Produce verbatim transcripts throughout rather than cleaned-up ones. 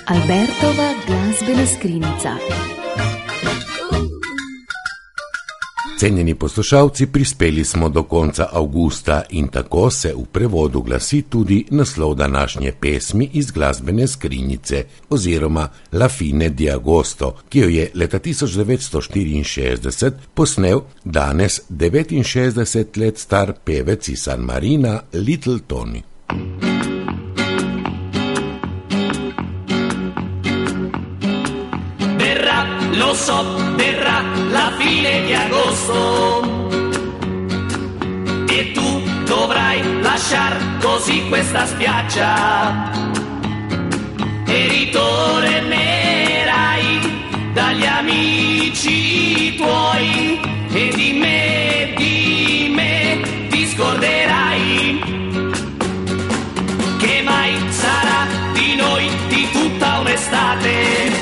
Albertova glazbena skrinjica. Cenjeni poslušalci, prispeli smo do konca avgusta in tako se v prevodu glasi tudi naslov današnje pesmi iz glasbene skrinjice oziroma La fine di agosto, ki jo je leta tisoč devetsto štiriinšestdeset posnel danes devetinšestdeset let star pevec iz San Marina Little Tony. Lo so, verrà la fine di agosto e tu dovrai lasciar così questa spiaggia e ritornerai dagli amici tuoi e di me, di me ti scorderai, che mai sarà di noi di tutta un'estate.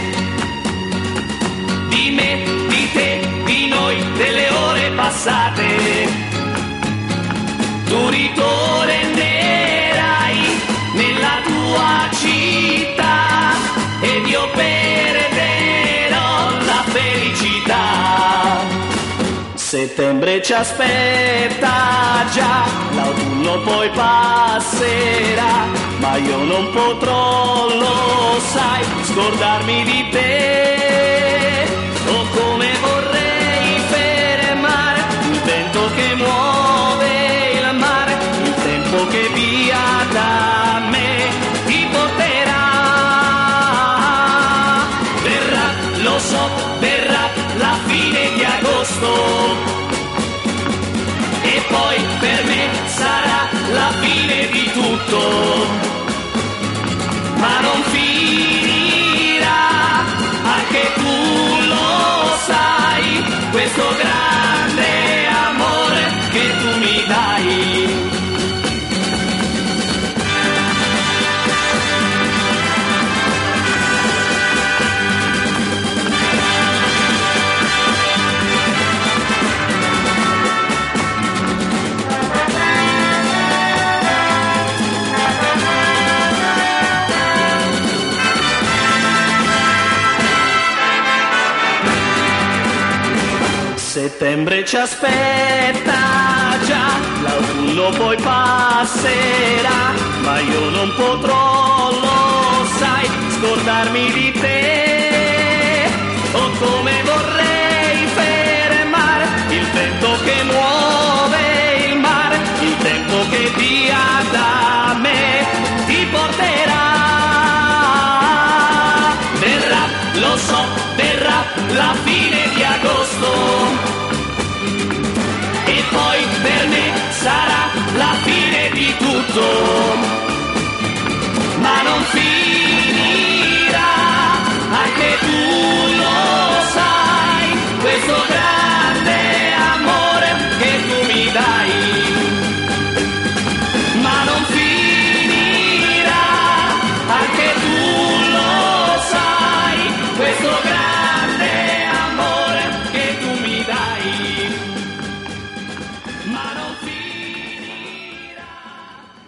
Di me, di te, di noi, delle ore passate. Tu ritornerai nella tua città ed io perderò la felicità. Settembre ci aspetta già, l'autunno poi passerà, ma io non potrò, lo sai, scordarmi di te. Oh, come vorrei fermare il vento che muove il mare, il tempo che via da me ti porterà. Verrà, lo so, verrà la fine di agosto e poi per me sarà la fine di tutto, ma non finirà anche tu. Sai, questo grande amore che tu mi dai. Settembre ci aspetta già, l'autunno poi passerà, ma io non potrò, lo sai, scordarmi di te. Oh, come vorrei fermare il vento che muove il mare, il tempo che via da me ti porterà. Verrà, lo so, verrà la fine di agosto. Poi per me sarà la fine di tutto,